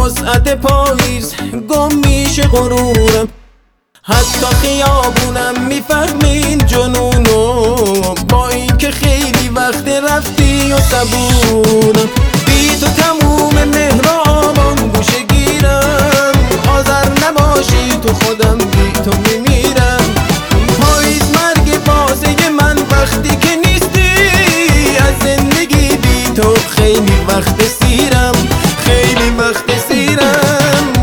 وسعت پاییز گم میشه غرورم، حتی خیابونم میفهمه این جنونو، با این که خیلی وقت رفتی و صبورم. بی تو تموم مهرابان گوشه گیرم، آذر نباشی تو خودم بی تو میمیرم. پاییز مرگ بازه من وقتی که نیستی، از زندگی بی تو خیلی وقت سیرم، خیلی وقت سیرم.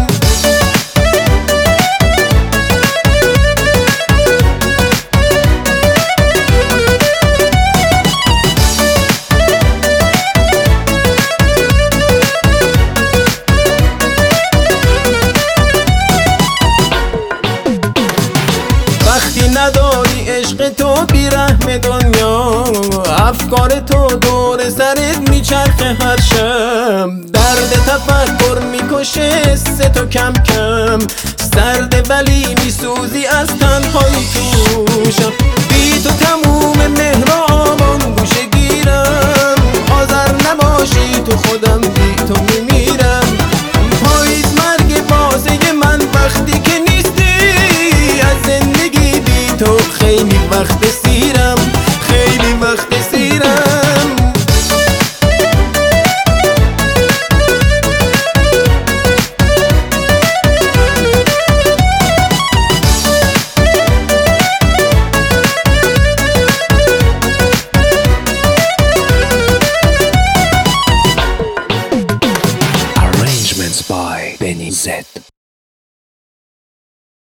وقتی نداری عشق تو بیرحم دنیا، افکار تو دور سرت میچرخه هر شب، درد تفکر میکشه سه تو کم کم، سرد ولی میسوزی از تنهایی توشم. بی تو تموم مهرابان گوشه گیرم، آذر نباشی تو خودم بی تو میمیرم. پاییز مرگ بازه من وقتی که نیستی، از زندگی بی تو خیلی وقت سیرم، خیلی وقت سیرم. Arrangements by Benny Z.